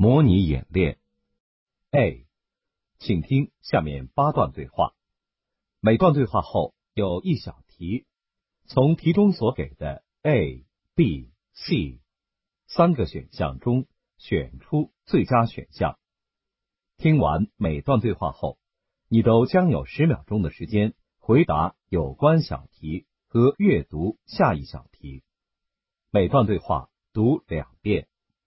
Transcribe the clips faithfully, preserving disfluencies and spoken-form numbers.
模拟演练 A， 请听下面八段对话。每段对话后有一小题，从题中所给的 A、B、C 三个选项中选出最佳选项。听完每段对话后，你都将有十秒钟的时间回答有关小题和阅读下一小题。每段对话读两遍。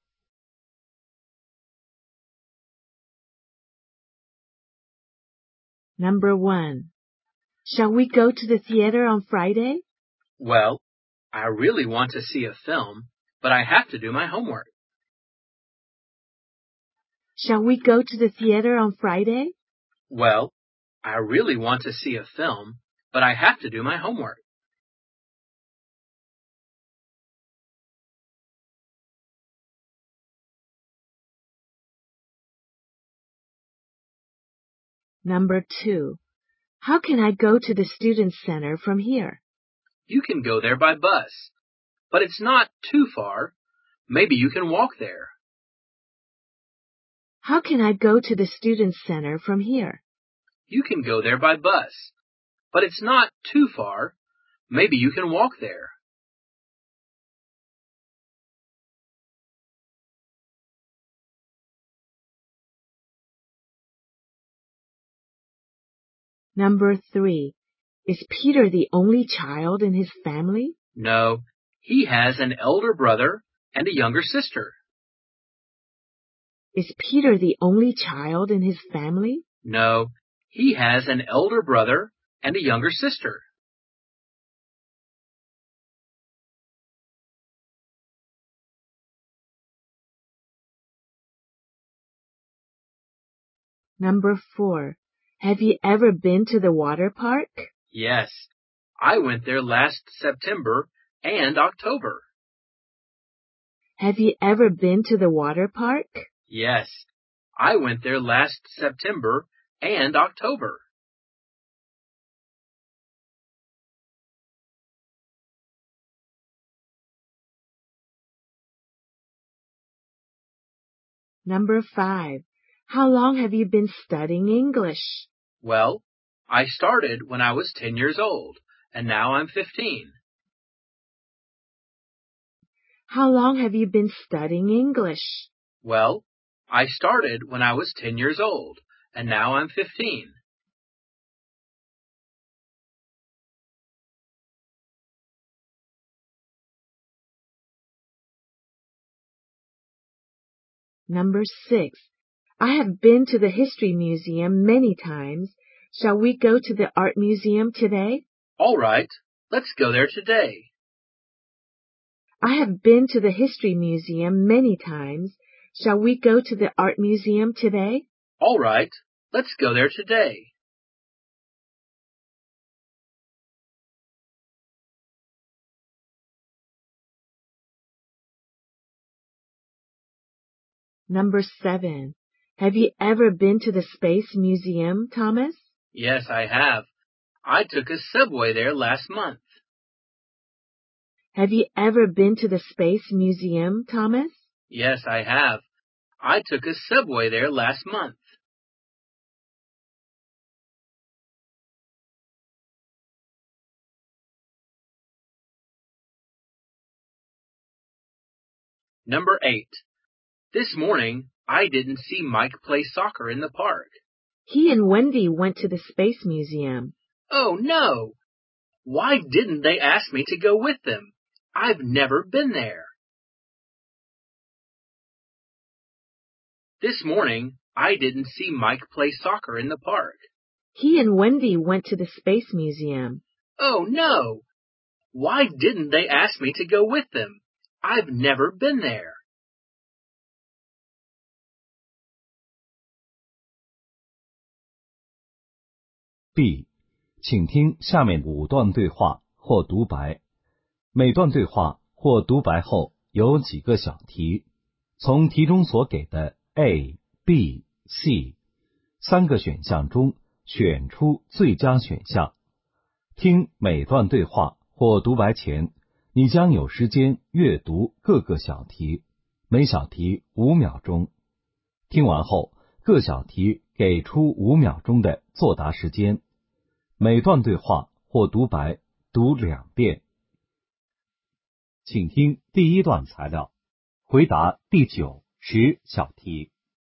Number one. Shall we go to the theater on Friday? Well, I really want to see a film, but I have to do my homework. Shall we go to the theater on Friday? Well, I really want to see a film, but I have to do my homework. Number two. How can I go to the student center from here? You can go there by bus, but it's not too far. Maybe you can walk there. How can I go to the student center from here? You can go there by bus, but it's not too far. Maybe you can walk there. Number three. Is Peter the only child in his family? No, he has an elder brother and a younger sister. Is Peter the only child in his family? No, he has an elder brother and a younger sister. Number four. Have you ever been to the water park? Yes, I went there last September and October. Have you ever been to the water park? Yes, I went there last September and October. Number five. How long have you been studying English? Well, I started when I was ten years old, and now I'm fifteen. How long have you been studying English? Well, I started when I was ten years old, and now I'm fifteen. Number six. I have been to the History Museum many times. Shall we go to the Art Museum today? All right, let's go there today. I have been to the History Museum many times. Shall we go to the Art Museum today? All right, let's go there today. Number seven. Have you ever been to the Space Museum, Thomas? Yes, I have. I took a subway there last month. Have you ever been to the Space Museum, Thomas? Yes, I have. I took a subway there last month. Number eight. This morning, I didn't see Mike play soccer in the park. He and Wendy went to the Space Museum. Oh, no! Why didn't they ask me to go with them? I've never been there. This morning, I didn't see Mike play soccer in the park. He and Wendy went to the Space Museum. Oh, no! Why didn't they ask me to go with them? I've never been there. B， 请听下面五段对话或独白。每段对话或独白后有几个小题，从题中所给的 A、B、C 三个选项中选出最佳选项。听每段对话或独白前，你将有时间阅读各个小题，每小题五秒钟。 听完后，各小题给出五秒钟的作答时间，每段对话或独白读两遍。请听第一段材料，回答第九、十小题。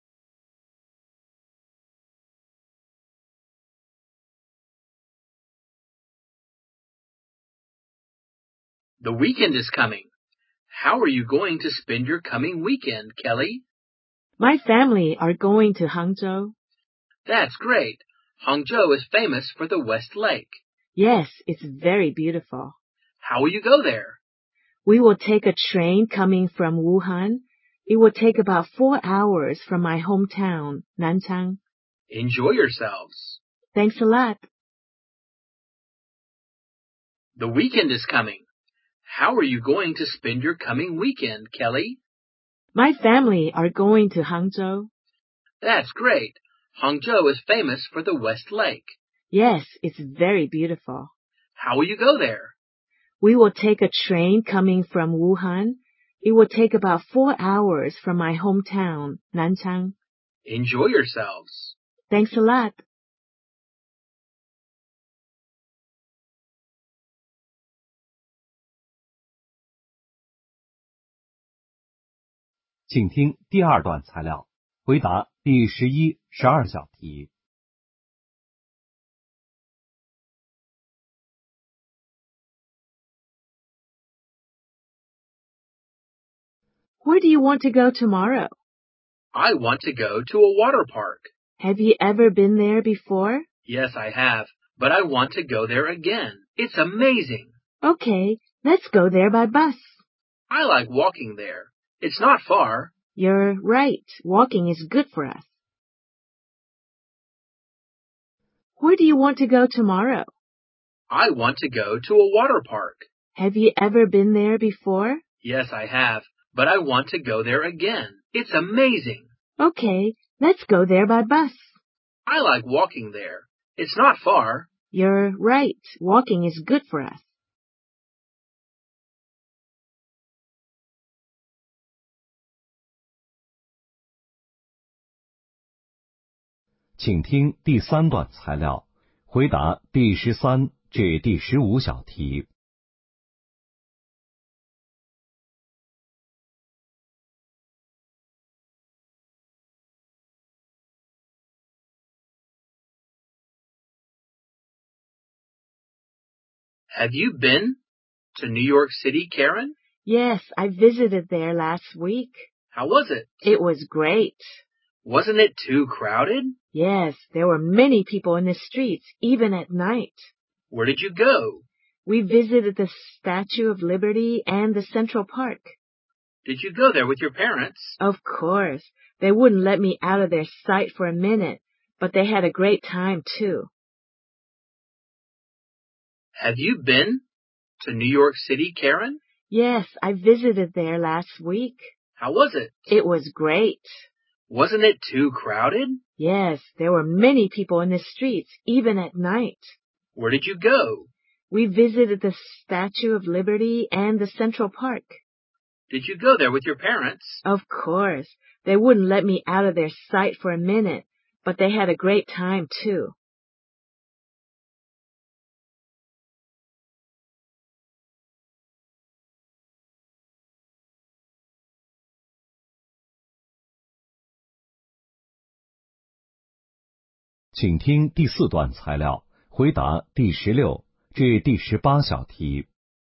The weekend is coming. How are you going to spend your coming weekend, Kelly? My family are going to Hangzhou. That's great. Hangzhou is famous for the West Lake. Yes, it's very beautiful. How will you go there? We will take a train coming from Wuhan. It will take about four hours from my hometown, Nanchang. Enjoy yourselves. Thanks a lot. The weekend is coming. How are you going to spend your coming weekend, Kelly? My family are going to Hangzhou. That's great. Hangzhou is famous for the West Lake. Yes, it's very beautiful. How will you go there? We will take a train coming from Wuhan. It will take about four hours from my hometown, Nanchang. Enjoy yourselves. Thanks a lot. 请听第二段材料，回答第十一、十二小题。 Where do you want to go tomorrow? I want to go to a water park. Have you ever been there before? Yes, I have, but I want to go there again. It's amazing. Okay, let's go there by bus. I like walking there. It's not far. You're right. Walking is good for us. Where do you want to go tomorrow? I want to go to a water park. Have you ever been there before? Yes, I have, but I want to go there again. It's amazing. Okay, let's go there by bus. I like walking there. It's not far. You're right. Walking is good for us. 请听第三段材料，回答第十三至第十五小题。 Have you been to New York City, Karen? Yes, I visited there last week. How was it? It was great. Wasn't it too crowded? Yes, there were many people in the streets, even at night. Where did you go? We visited the Statue of Liberty and the Central Park. Did you go there with your parents? Of course. They wouldn't let me out of their sight for a minute, but they had a great time too. Have you been to New York City, Karen? Yes, I visited there last week. How was it? It was great. Wasn't it too crowded? Yes, there were many people in the streets, even at night. Where did you go? We visited the Statue of Liberty and the Central Park. Did you go there with your parents? Of course. They wouldn't let me out of their sight for a minute, but they had a great time too. 请听第四段材料，回答第十六至第十八小题。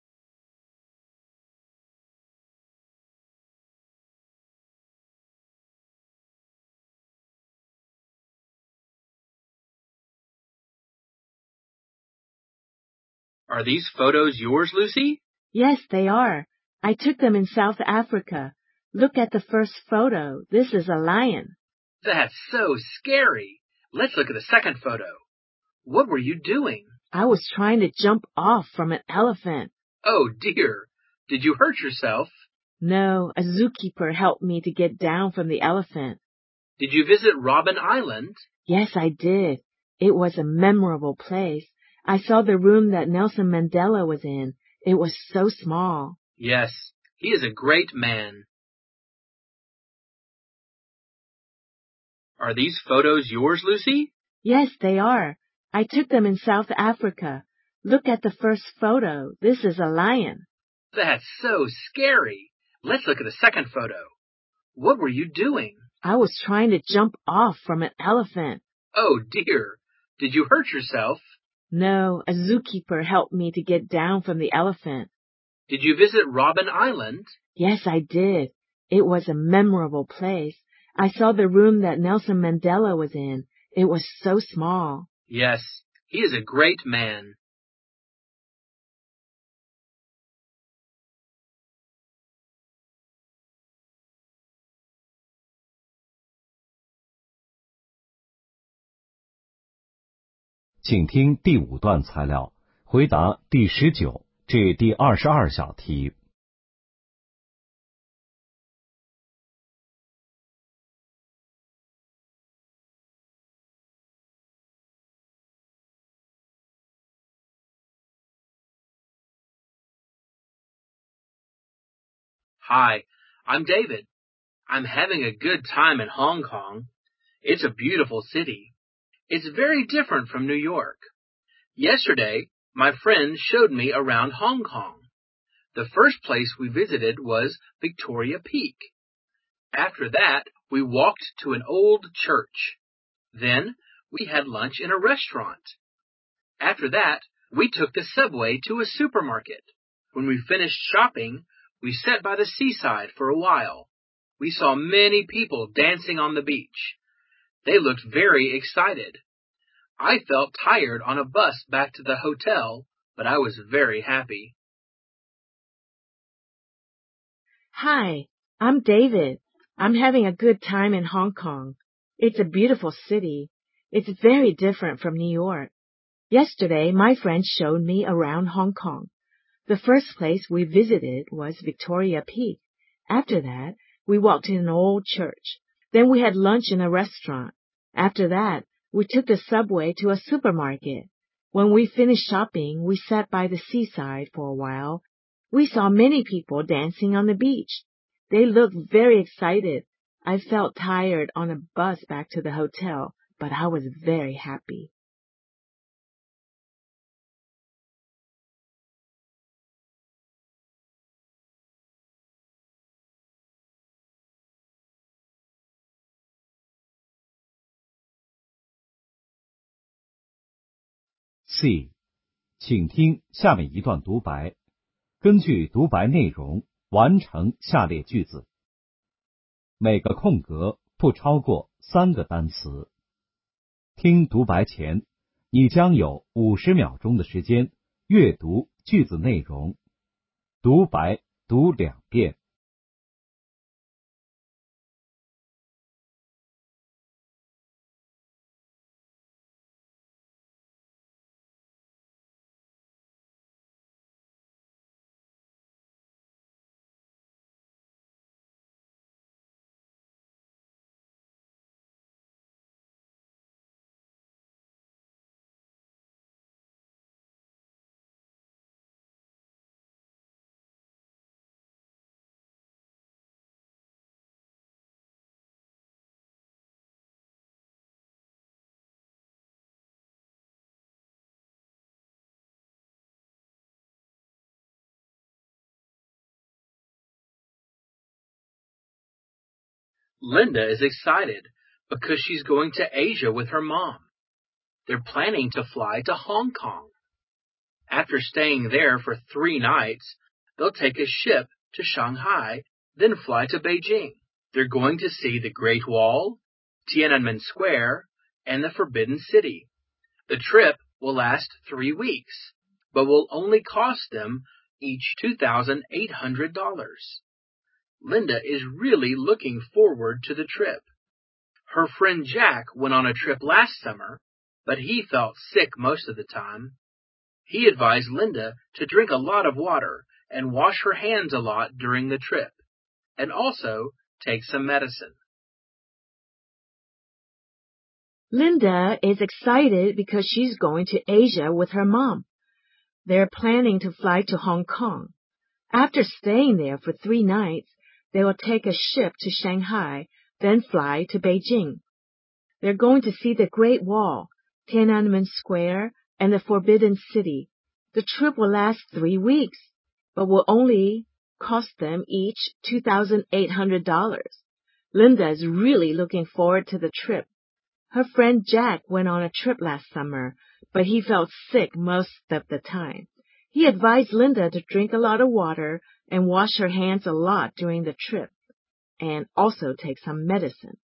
Are these photos yours, Lucy? Yes, they are. I took them in South Africa. Look at the first photo. This is a lion. That's so scary. Let's look at the second photo. What were you doing? I was trying to jump off from an elephant. Oh dear. Did you hurt yourself? No, a zookeeper helped me to get down from the elephant. Did you visit Robben Island? Yes, I did. It was a memorable place. I saw the room that Nelson Mandela was in. It was so small. Yes, he is a great man. Are these photos yours, Lucy? Yes, they are. I took them in South Africa. Look at the first photo. This is a lion. That's so scary. Let's look at the second photo. What were you doing? I was trying to jump off from an elephant. Oh, dear. Did you hurt yourself? No, a zookeeper helped me to get down from the elephant. Did you visit Robben Island? Yes, I did. It was a memorable place. I saw the room that Nelson Mandela was in. It was so small. Yes, he is a great man. "请听第五段材料，回答第十九至第二十二小题。 Hi, I'm David. I'm having a good time in Hong Kong. It's a beautiful city. It's very different from New York. Yesterday, my friend showed me around Hong Kong. The first place we visited was Victoria Peak. After that, we walked to an old church. Then, we had lunch in a restaurant. After that, we took the subway to a supermarket. When we finished shopping, we sat by the seaside for a while. We saw many people dancing on the beach. They looked very excited. I felt tired on a bus back to the hotel, but I was very happy. Hi, I'm David. I'm having a good time in Hong Kong. It's a beautiful city. It's very different from New York. Yesterday, my friend showed me around Hong Kong. The first place we visited was Victoria Peak. After that, we walked to an old church. Then we had lunch in a restaurant. After that, we took the subway to a supermarket. When we finished shopping, we sat by the seaside for a while. We saw many people dancing on the beach. They looked very excited. I felt tired on a bus back to the hotel, but I was very happy. C， 请听下面一段独白，根据独白内容完成下列句子。每个空格不超过三个单词。听独白前，你将有五十秒钟的时间阅读句子内容。独白读两遍。 Linda is excited because she's going to Asia with her mom. They're planning to fly to Hong Kong. After staying there for three nights, they'll take a ship to Shanghai, then fly to Beijing. They're going to see the Great Wall, Tiananmen Square, and the Forbidden City. The trip will last three weeks, but will only cost them each two thousand eight hundred dollars. Linda is really looking forward to the trip. Her friend Jack went on a trip last summer, but he felt sick most of the time. He advised Linda to drink a lot of water and wash her hands a lot during the trip, and also take some medicine. Linda is excited because she's going to Asia with her mom. They're planning to fly to Hong Kong. After staying there for three nights, they will take a ship to Shanghai, then fly to Beijing. They're going to see the Great Wall, Tiananmen Square, and the Forbidden City. The trip will last three weeks, but will only cost them each two thousand eight hundred dollars. Linda is really looking forward to the trip. Her friend Jack went on a trip last summer, but he felt sick most of the time. He advised Linda to drink a lot of water and wash her hands a lot during the trip, and also take some medicine.